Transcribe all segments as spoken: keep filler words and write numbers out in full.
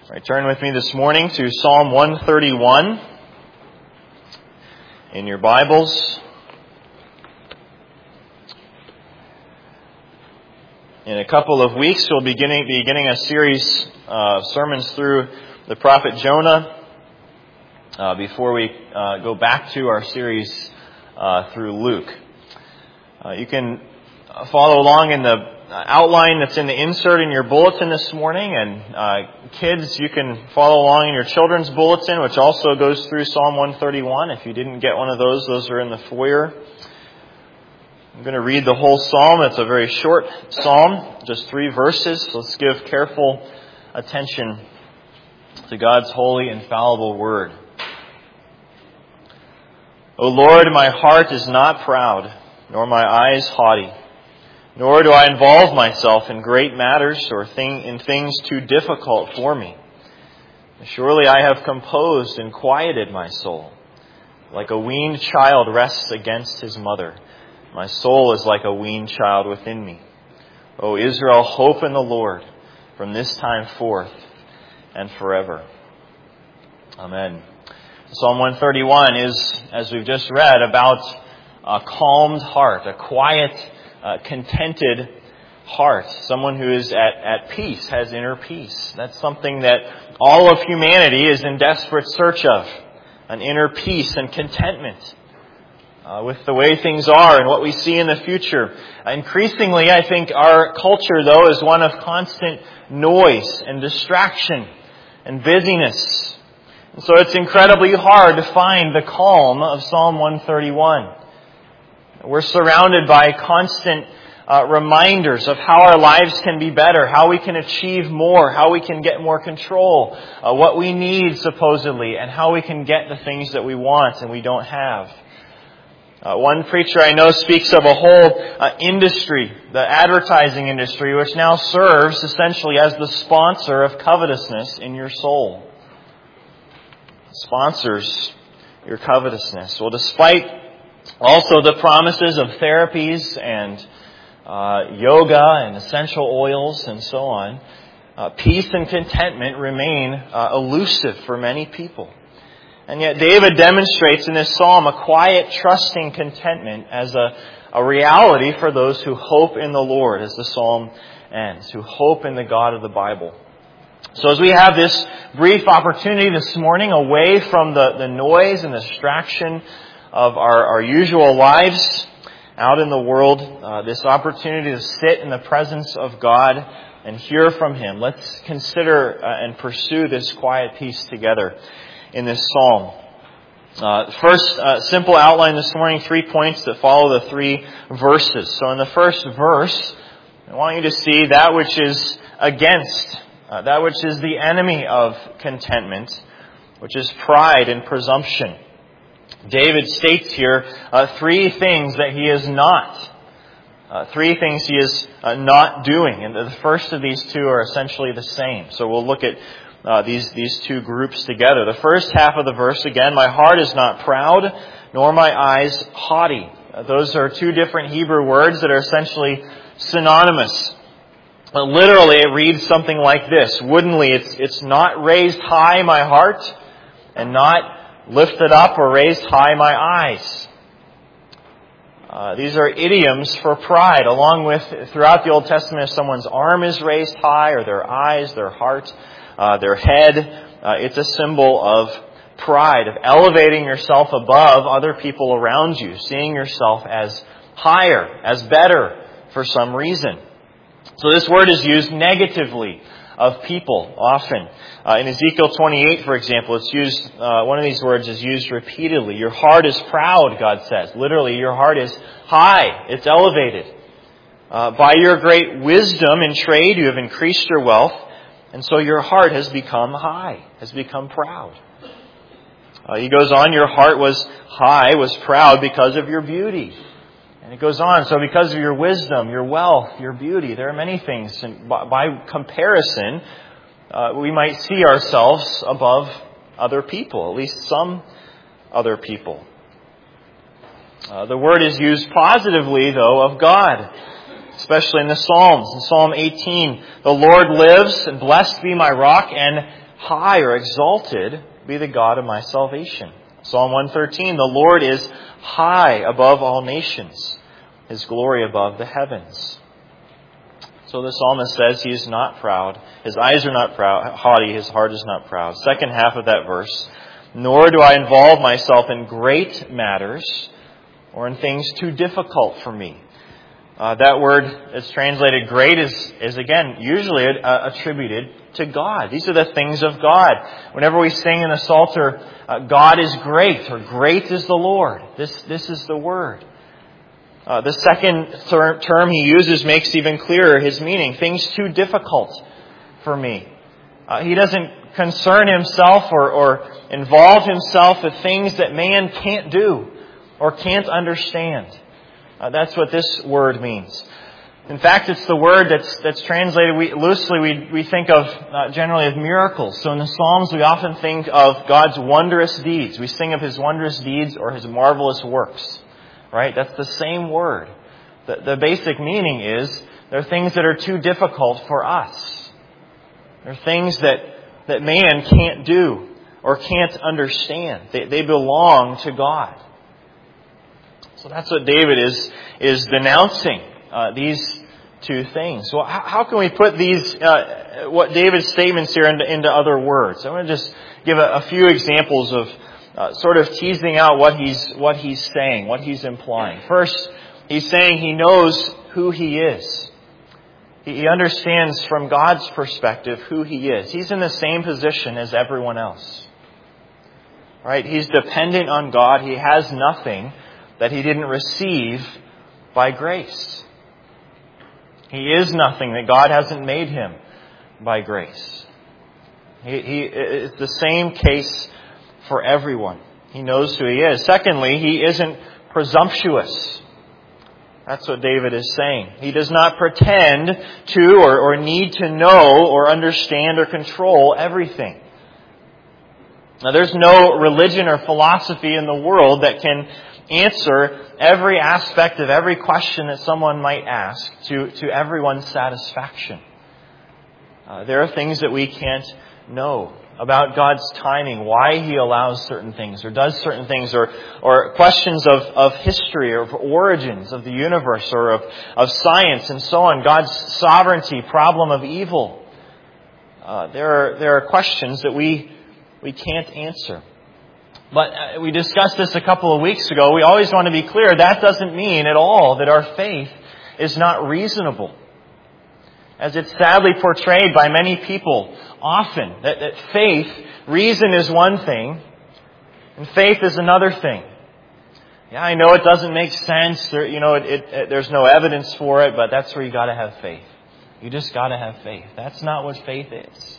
All right, turn with me this morning to Psalm one thirty-one in your Bibles. In a couple of weeks, we'll be beginning, beginning a series of sermons through the prophet Jonah uh, before we uh, go back to our series uh, through Luke. Uh, you can follow along in the outline that's in the insert in your bulletin this morning, and uh, kids, you can follow along in your children's bulletin, which also goes through Psalm one thirty-one. If you didn't get one of those, those are in the foyer. I'm going to read the whole psalm. It's a very short psalm, just three verses. So let's give careful attention to God's holy, infallible word. O Lord, my heart is not proud, nor my eyes haughty. Nor do I involve myself in great matters or thing, in things too difficult for me. Surely I have composed and quieted my soul. Like a weaned child rests against his mother, my soul is like a weaned child within me. O Israel, hope in the Lord from this time forth and forever. Amen. Psalm one thirty-one is, as we've just read, about a calmed heart, a quiet Uh, contented heart, someone who is at, at peace, has inner peace. That's something that all of humanity is in desperate search of, an inner peace and contentment uh, with the way things are and what we see in the future. Uh, increasingly, I think our culture, though, is one of constant noise and distraction and busyness. And so it's incredibly hard to find the calm of Psalm one thirty-one. We're surrounded by constant uh, reminders of how our lives can be better, how we can achieve more, how we can get more control, uh, what we need supposedly, and how we can get the things that we want and we don't have. Uh, one preacher I know speaks of a whole uh, industry, the advertising industry, which now serves essentially as the sponsor of covetousness in your soul. Sponsors your covetousness. Well, despite also the promises of therapies and uh, yoga and essential oils and so on, uh, peace and contentment remain uh, elusive for many people. And yet David demonstrates in this psalm a quiet, trusting contentment as a, a reality for those who hope in the Lord, as the psalm ends, who hope in the God of the Bible. So as we have this brief opportunity this morning away from the, the noise and the distraction of our, our usual lives out in the world, uh, this opportunity to sit in the presence of God and hear from Him. Let's consider uh, and pursue this quiet peace together in this psalm. Uh, first, uh, simple outline this morning, three points that follow the three verses. So in the first verse, I want you to see that which is against, uh, that which is the enemy of contentment, which is pride and presumption. David states here uh, three things that he is not. Uh, three things he is uh, not doing. And the first of these two are essentially the same. So we'll look at uh, these, these two groups together. The first half of the verse, again, my heart is not proud, nor my eyes haughty. Uh, those are two different Hebrew words that are essentially synonymous. Uh, literally, it reads something like this. Woodenly, it's, it's not raised high my heart, and not lifted up or raised high my eyes. Uh, these are idioms for pride, along with throughout the Old Testament, if someone's arm is raised high, or their eyes, their heart, uh, their head, uh, it's a symbol of pride, of elevating yourself above other people around you, seeing yourself as higher, as better for some reason. So this word is used negatively of people often. Uh, in Ezekiel twenty-eight, for example, it's used. Uh, one of these words is used repeatedly. Your heart is proud, God says. Literally, your heart is high. It's elevated. Uh, by your great wisdom in trade, you have increased your wealth, and so your heart has become high, has become proud. Uh, he goes on, your heart was high, was proud because of your beauty. And it goes on, so because of your wisdom, your wealth, your beauty, there are many things. And by, by comparison, uh, we might see ourselves above other people, at least some other people. Uh, the word is used positively, though, of God, especially in the Psalms. In Psalm eighteen, the Lord lives, and blessed be my rock and high or exalted be the God of my salvation. Psalm one thirteen, the Lord is high above all nations, His glory above the heavens. So the psalmist says he is not proud. His eyes are not proud, haughty. His heart is not proud. Second half of that verse, nor do I involve myself in great matters or in things too difficult for me. Uh, that word that's translated great is, is again, usually uh, attributed to God. These are the things of God. Whenever we sing in the Psalter, uh, God is great, or great is the Lord. This, this is the word. Uh, the second ter- term he uses makes even clearer his meaning. Things too difficult for me. Uh, he doesn't concern himself or, or involve himself with things that man can't do or can't understand. Uh, that's what this word means. In fact, it's the word that's that's translated, we, loosely we, we think of uh, generally of miracles. So in the Psalms we often think of God's wondrous deeds. We sing of His wondrous deeds or His marvelous works. Right? That's the same word. The, the basic meaning is there are things that are too difficult for us. There are things that, that man can't do or can't understand. They, they belong to God. So that's what David is, is denouncing, uh, these two things. Well, how, how can we put these, uh, what David's statements here into, into other words? I want to just give a, a few examples of Uh, sort of teasing out what he's what he's saying, what he's implying. First, he's saying he knows who he is. He, he understands from God's perspective who he is. He's in the same position as everyone else. Right? He's dependent on God. He has nothing that he didn't receive by grace. He is nothing that God hasn't made him by grace. He, he it's the same case for everyone. He knows who he is. Secondly, he isn't presumptuous. That's what David is saying. He does not pretend to or, or need to know or understand or control everything. Now, there's no religion or philosophy in the world that can answer every aspect of every question that someone might ask to, to everyone's satisfaction. Uh, there are things that we can't know about God's timing, why He allows certain things or does certain things, or or questions of, of history or of origins of the universe or of, of science and so on. God's sovereignty, problem of evil. Uh, there are there are questions that we we can't answer. But uh, we discussed this a couple of weeks ago. We always want to be clear, that doesn't mean at all that our faith is not reasonable. As it's sadly portrayed by many people often, that, that faith, reason is one thing, and faith is another thing. Yeah, I know it doesn't make sense. There, you know, it, it, it, there's no evidence for it, but that's where you got to have faith. You just got to have faith. That's not what faith is.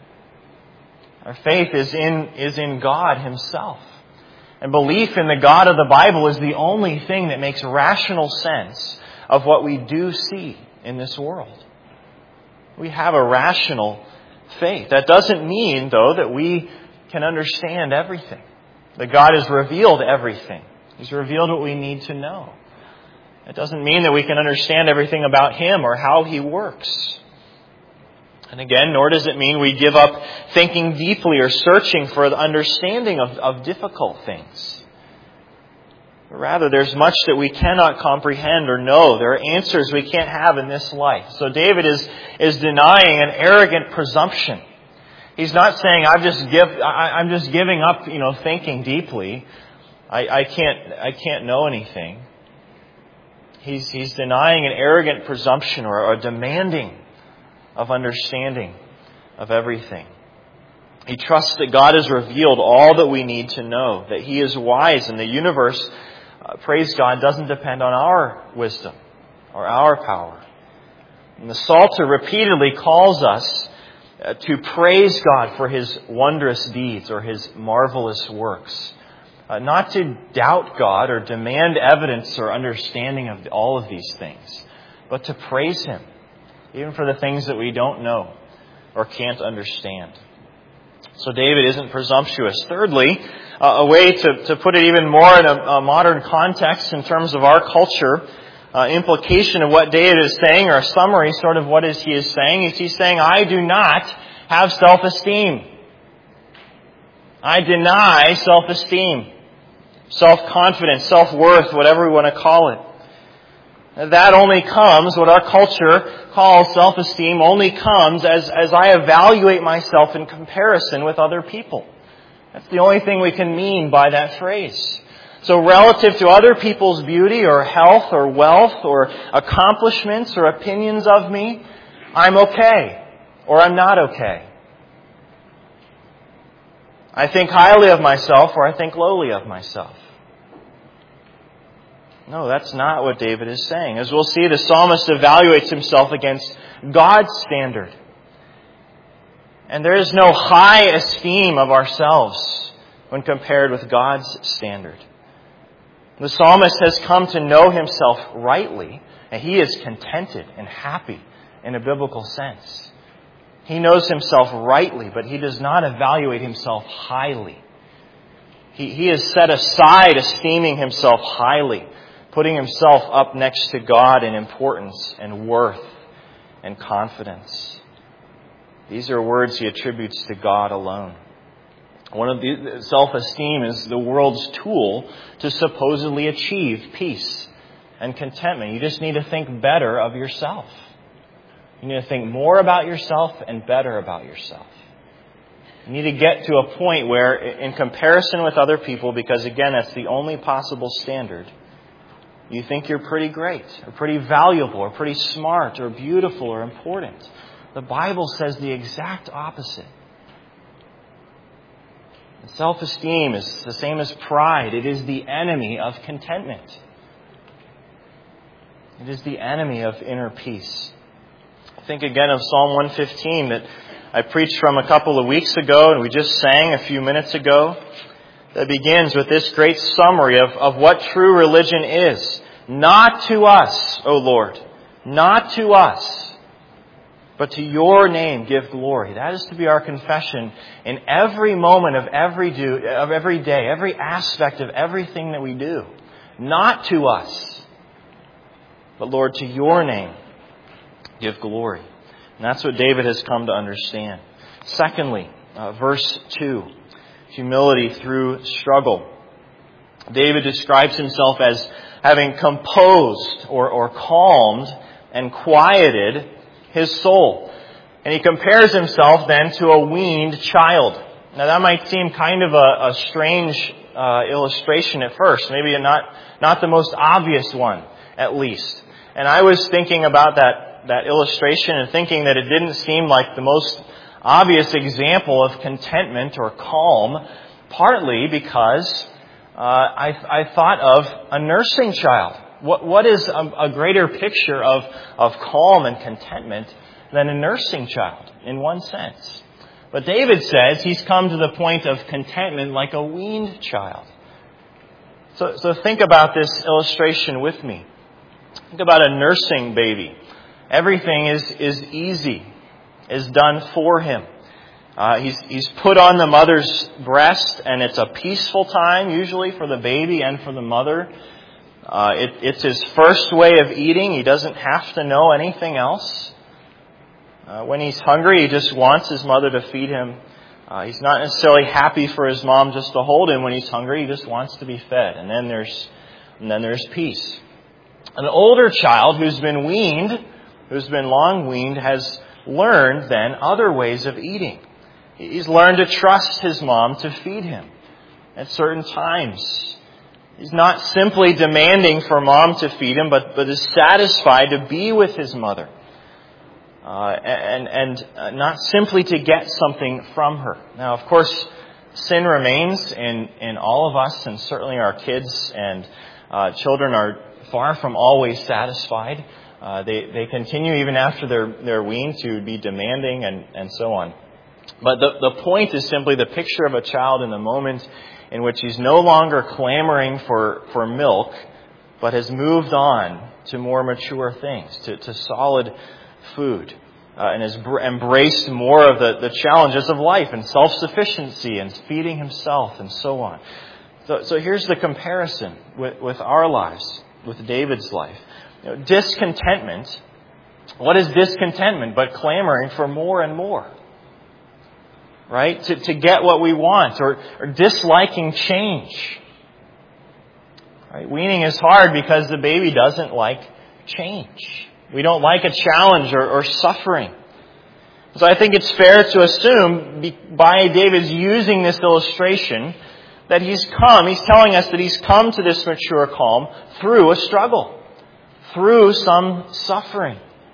Our faith is in is in God Himself, and belief in the God of the Bible is the only thing that makes rational sense of what we do see in this world. We have a rational faith. That doesn't mean, though, that we can understand everything. That God has revealed everything. He's revealed what we need to know. It doesn't mean that we can understand everything about Him or how He works. And again, nor does it mean we give up thinking deeply or searching for the understanding of, of difficult things. Rather, there's much that we cannot comprehend or know. There are answers we can't have in this life. So David is, is denying an arrogant presumption. He's not saying, I've just give, I, I'm just giving up, you know, thinking deeply. I, I can't, I can't know anything. He's, he's denying an arrogant presumption or, or demanding of understanding of everything. He trusts that God has revealed all that we need to know, that He is wise, and the universe, uh, praise God, doesn't depend on our wisdom or our power. And the Psalter repeatedly calls us uh, to praise God for His wondrous deeds or His marvelous works. Uh, not to doubt God or demand evidence or understanding of all of these things, but to praise Him, even for the things that we don't know or can't understand. So David isn't presumptuous. Thirdly, uh, a way to, to put it even more in a, a modern context in terms of our culture, uh, implication of what David is saying, or a summary sort of what is he is saying, is he's saying, I do not have self-esteem. I deny self-esteem, self-confidence, self-worth, whatever we want to call it. That only comes, what our culture calls self-esteem, only comes as, as I evaluate myself in comparison with other people. That's the only thing we can mean by that phrase. So relative to other people's beauty or health or wealth or accomplishments or opinions of me, I'm okay or I'm not okay. I think highly of myself or I think lowly of myself. No, that's not what David is saying. As we'll see, the psalmist evaluates himself against God's standard. And there is no high esteem of ourselves when compared with God's standard. The psalmist has come to know himself rightly, and he is contented and happy in a biblical sense. He knows himself rightly, but he does not evaluate himself highly. He, he has set aside esteeming himself highly, putting himself up next to God in importance and worth and confidence. These are words he attributes to God alone. One of the self-esteem is the world's tool to supposedly achieve peace and contentment. You just need to think better of yourself. You need to think more about yourself and better about yourself. You need to get to a point where, in comparison with other people, because again, that's the only possible standard, you think you're pretty great, or pretty valuable, or pretty smart, or beautiful, or important. The Bible says the exact opposite. Self-esteem is the same as pride. It is the enemy of contentment. It is the enemy of inner peace. Think again of Psalm one fifteen that I preached from a couple of weeks ago and we just sang a few minutes ago. That begins with this great summary of, of what true religion is. Not to us, O Lord, not to us, but to your name give glory. That is to be our confession in every moment of every do of every day, every aspect of everything that we do. Not to us, but Lord, to your name give glory. And that's what David has come to understand. Secondly, uh, verse two, humility through struggle. David describes himself as having composed or, or calmed and quieted his soul. And he compares himself then to a weaned child. Now that might seem kind of a, a strange uh, illustration at first. Maybe not, not the most obvious one, at least. And I was thinking about that, that illustration and thinking that it didn't seem like the most obvious example of contentment or calm, partly because uh, I, I thought of a nursing child. What, what is a, a greater picture of, of calm and contentment than a nursing child, in one sense? But David says he's come to the point of contentment like a weaned child. So, so think about this illustration with me. Think about a nursing baby. Everything is, is easy, is done for him. Uh, he's, he's put on the mother's breast, and it's a peaceful time, usually, for the baby and for the mother. Uh, it, it's his first way of eating. He doesn't have to know anything else. Uh, when he's hungry, he just wants his mother to feed him. Uh, he's not necessarily happy for his mom just to hold him when he's hungry. He just wants to be fed. And then there's, and then there's peace. An older child who's been weaned, who's been long weaned, has learned then other ways of eating. He's learned to trust his mom to feed him at certain times. He's not simply demanding for mom to feed him, but, but is satisfied to be with his mother. Uh, and and uh, not simply to get something from her. Now, of course, sin remains in, in all of us, and certainly our kids and uh, children are far from always satisfied. Uh, they, they continue even after they're, they're weaned to be demanding and, and so on. But the, the point is simply the picture of a child in the moment in which he's no longer clamoring for, for milk, but has moved on to more mature things, to, to solid food, uh, and has br- embraced more of the, the challenges of life and self-sufficiency and feeding himself and so on. So, so here's the comparison with, with our lives, with David's life. You know, discontentment, what is discontentment but clamoring for more and more? right? To, to get what we want, or, or disliking change. Right? Weaning is hard because the baby doesn't like change. We don't like a challenge or, or suffering. So I think it's fair to assume by David's using this illustration that he's come, he's telling us that he's come to this mature calm through a struggle, through some suffering.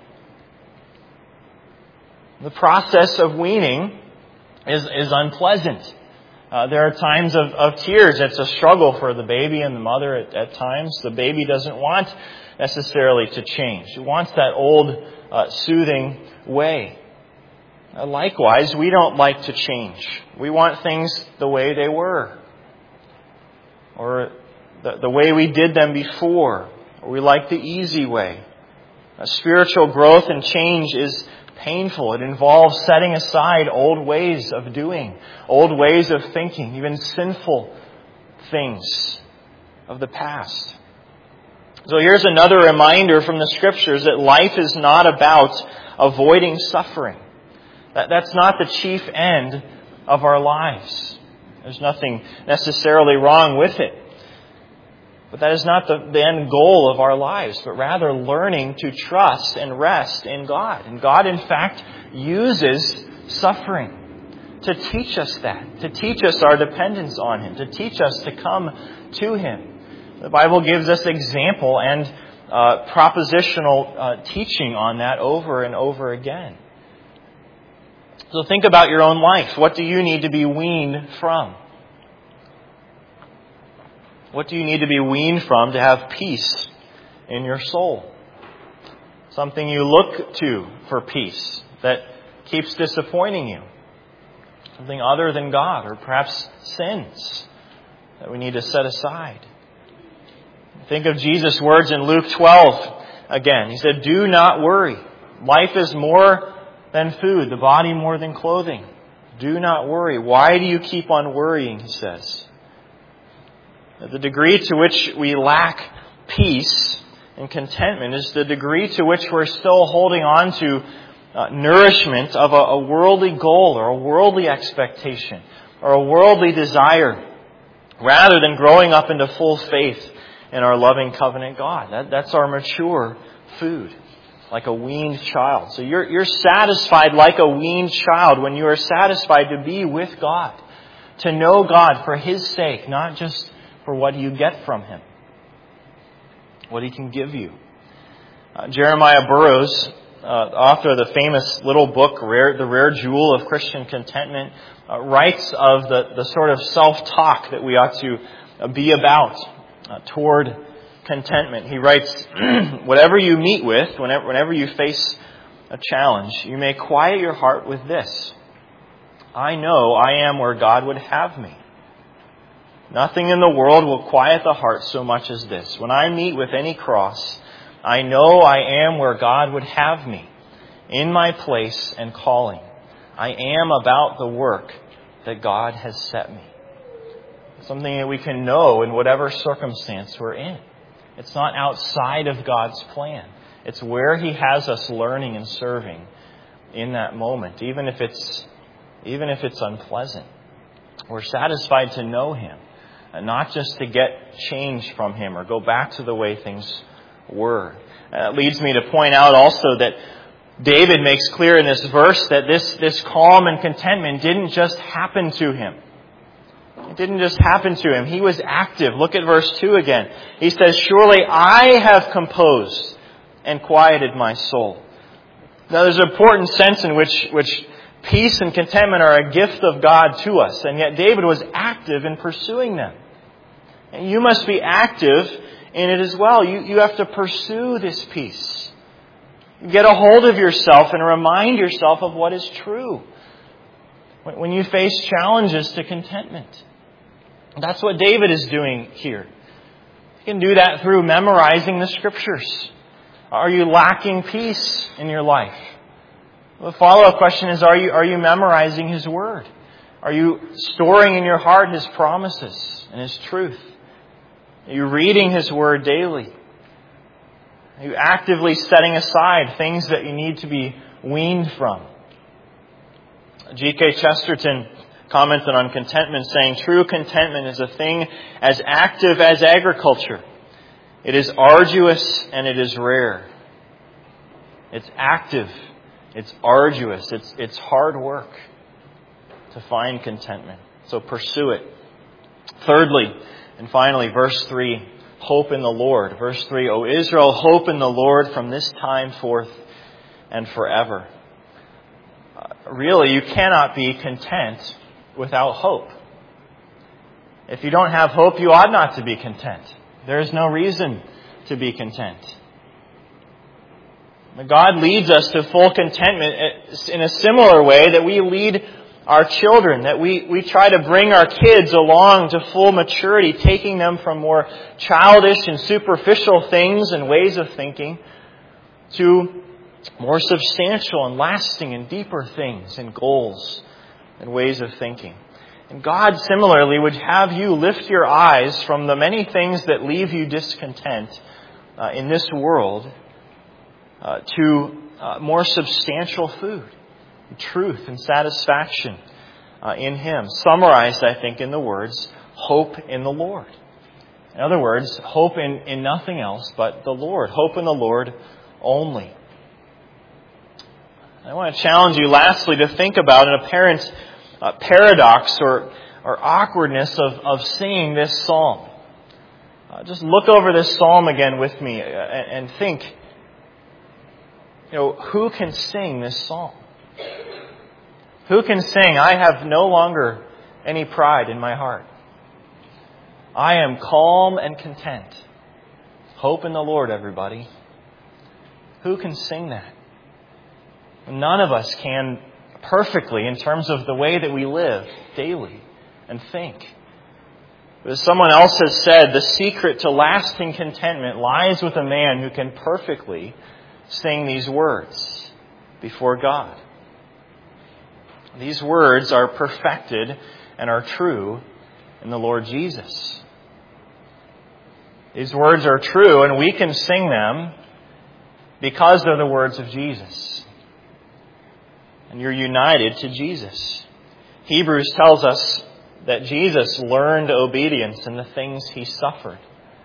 The process of weaning is, is unpleasant. Uh, there are times of, of tears. It's a struggle for the baby and the mother at, at times. The baby doesn't want necessarily to change. It wants that old, uh, soothing way. Uh, likewise, we don't like to change. We want things the way they were, or the, the way we did them before, or we like the easy way. Uh, spiritual growth and change is painful. It involves setting aside old ways of doing, old ways of thinking, even sinful things of the past. So here's another reminder from the Scriptures that life is not about avoiding suffering. That, that's not the chief end of our lives. There's nothing necessarily wrong with it. But that is not the, the end goal of our lives, but rather learning to trust and rest in God. And God, in fact, uses suffering to teach us that, to teach us our dependence on Him, to teach us to come to Him. The Bible gives us example and uh, propositional uh, teaching on that over and over again. So think about your own life. What do you need to be weaned from? What do you need to be weaned from to have peace in your soul? Something you look to for peace that keeps disappointing you. Something other than God, or perhaps sins that we need to set aside. Think of Jesus' words in Luke twelve again. He said, "Do not worry. Life is more than food, the body more than clothing. Do not worry." Why do you keep on worrying, he says. The degree to which we lack peace and contentment is the degree to which we're still holding on to uh, nourishment of a, a worldly goal or a worldly expectation or a worldly desire, rather than growing up into full faith in our loving covenant God. That, that's our mature food, like a weaned child. So you're, you're satisfied like a weaned child when you are satisfied to be with God, to know God for His sake, not just for what you get from Him, what He can give you. Uh, Jeremiah Burroughs, uh, author of the famous little book, Rare, The Rare Jewel of Christian Contentment, uh, writes of the, the sort of self-talk that we ought to uh, be about uh, toward contentment. He writes, "Whatever you meet with, whenever, whenever you face a challenge, you may quiet your heart with this: I know I am where God would have me. Nothing in the world will quiet the heart so much as this. When I meet with any cross, I know I am where God would have me, in my place and calling. I am about the work that God has set me." Something that we can know in whatever circumstance we're in. It's not outside of God's plan. It's where He has us learning and serving in that moment, even if it's even if it's unpleasant. We're satisfied to know Him, and not just to get change from Him or go back to the way things were. That leads me to point out also that David makes clear in this verse that this, this calm and contentment didn't just happen to him. It didn't just happen to him. He was active. Look at verse two again. He says, "Surely I have composed and quieted my soul." Now there's an important sense in which, which peace and contentment are a gift of God to us. And yet David was active in pursuing them. And you must be active in it as well. You, you have to pursue this peace. Get a hold of yourself and remind yourself of what is true when, when you face challenges to contentment. That's what David is doing here. You can do that through memorizing the Scriptures. Are you lacking peace in your life? The follow-up question is, are you, are you memorizing His Word? Are you storing in your heart His promises and His truth? Are you reading His Word daily? Are you actively setting aside things that you need to be weaned from? G K Chesterton commented on contentment, saying, "True contentment is a thing as active as agriculture. It is arduous and it is rare." It's active. It's arduous. It's, it's hard work to find contentment. So pursue it. Thirdly, and finally, verse three, hope in the Lord. Verse three, "O Israel, hope in the Lord from this time forth and forever." Uh, really, you cannot be content without hope. If you don't have hope, you ought not to be content. There is no reason to be content. God leads us to full contentment in a similar way that we lead our children, that we, we try to bring our kids along to full maturity, taking them from more childish and superficial things and ways of thinking to more substantial and lasting and deeper things and goals and ways of thinking. And God similarly would have you lift your eyes from the many things that leave you discontent uh, in this world uh, to uh, more substantial food, truth and satisfaction uh, in Him. Summarized, I think, in the words, hope in the Lord. In other words, hope in, in nothing else but the Lord. Hope in the Lord only. I want to challenge you lastly to think about an apparent uh, paradox or, or awkwardness of, of singing this psalm. Uh, just look over this psalm again with me and, and think, you know, who can sing this psalm? Who can sing, "I have no longer any pride in my heart. I am calm and content." Hope in the Lord, everybody. Who can sing that? None of us can perfectly in terms of the way that we live daily and think. But as someone else has said, the secret to lasting contentment lies with a man who can perfectly sing these words before God. These words are perfected and are true in the Lord Jesus. These words are true, and we can sing them because they're the words of Jesus. And you're united to Jesus. Hebrews tells us that Jesus learned obedience in the things He suffered.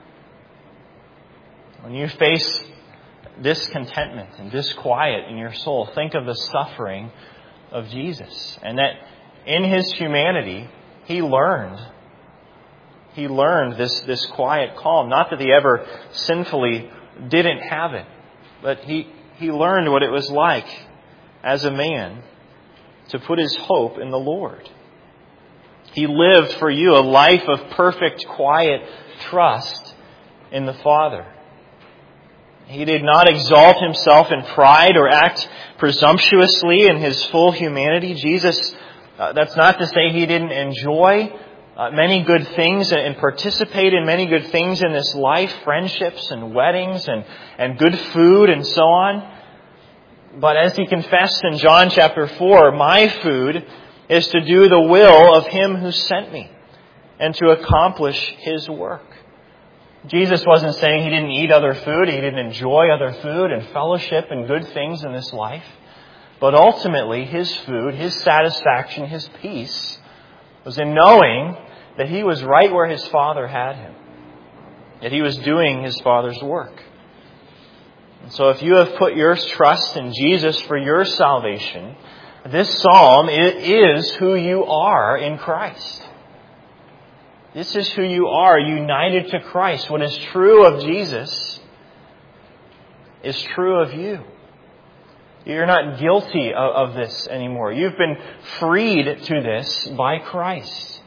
When you face discontentment and disquiet in your soul, think of the suffering of Jesus, and that in His humanity, He learned. He learned this, this quiet calm. Not that He ever sinfully didn't have it, but He, he learned what it was like as a man to put his hope in the Lord. He lived for you a life of perfect, quiet trust in the Father. He did not exalt Himself in pride or act presumptuously in His full humanity. Jesus, uh, that's not to say He didn't enjoy uh, many good things and, and participate in many good things in this life, friendships and weddings and, and good food and so on. But as He confessed in John chapter four, "My food is to do the will of Him who sent me and to accomplish His work." Jesus wasn't saying He didn't eat other food, He didn't enjoy other food and fellowship and good things in this life. But ultimately, His food, His satisfaction, His peace was in knowing that He was right where His Father had Him, that He was doing His Father's work. And so if you have put your trust in Jesus for your salvation, this psalm is who you are in Christ. This is who you are, united to Christ. What is true of Jesus is true of you. You're not guilty of, of this anymore. You've been freed to this by Christ.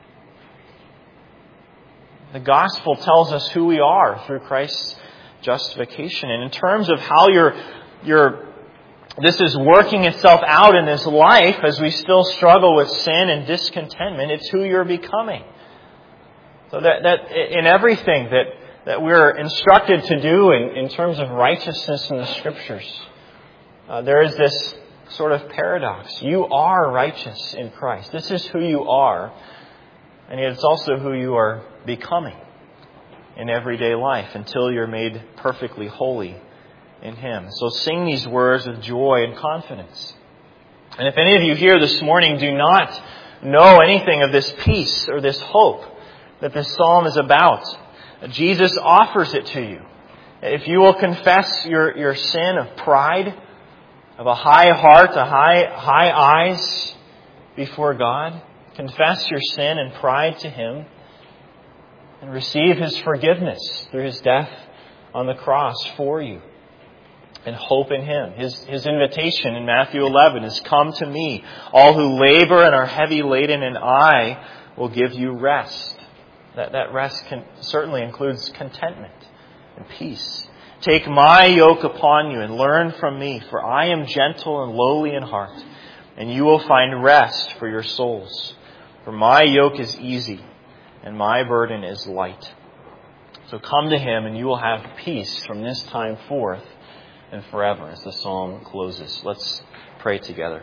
The gospel tells us who we are through Christ's justification. And in terms of how you're, you're, this is working itself out in this life as we still struggle with sin and discontentment, it's who you're becoming. So that, that in everything that, that we're instructed to do in, in terms of righteousness in the Scriptures, uh, there is this sort of paradox. You are righteous in Christ. This is who you are, and yet it's also who you are becoming in everyday life until you're made perfectly holy in Him. So sing these words with joy and confidence. And if any of you here this morning do not know anything of this peace or this hope that this psalm is about, Jesus offers it to you. If you will confess your, your sin of pride, of a high heart, a high, high eyes before God, confess your sin and pride to Him, and receive His forgiveness through His death on the cross for you, and hope in Him. His, His invitation in Matthew eleven is, "Come to me, all who labor and are heavy laden, and I will give you rest." That, that rest can, certainly includes contentment and peace. "Take my yoke upon you and learn from me, for I am gentle and lowly in heart, and you will find rest for your souls. For my yoke is easy and my burden is light." So come to Him and you will have peace from this time forth and forever, as the psalm closes. Let's pray together.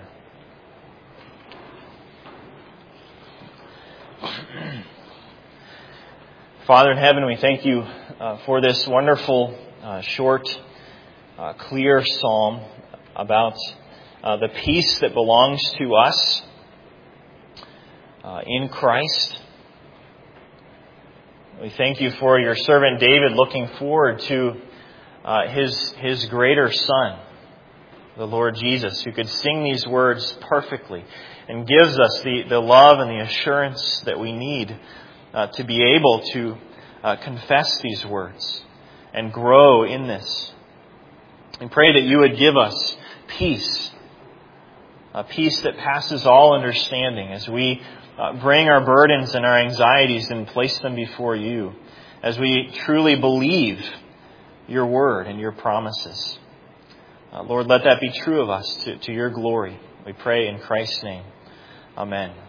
Father in heaven, we thank you uh, for this wonderful, uh, short, uh, clear psalm about uh, the peace that belongs to us uh, in Christ. We thank you for your servant David looking forward to uh, his, his greater Son, the Lord Jesus, who could sing these words perfectly and gives us the, the love and the assurance that we need Uh, to be able to uh, confess these words and grow in this. And pray that you would give us peace, a peace that passes all understanding, as we uh, bring our burdens and our anxieties and place them before you, as we truly believe your word and your promises. Uh, Lord, let that be true of us to, to your glory. We pray in Christ's name. Amen.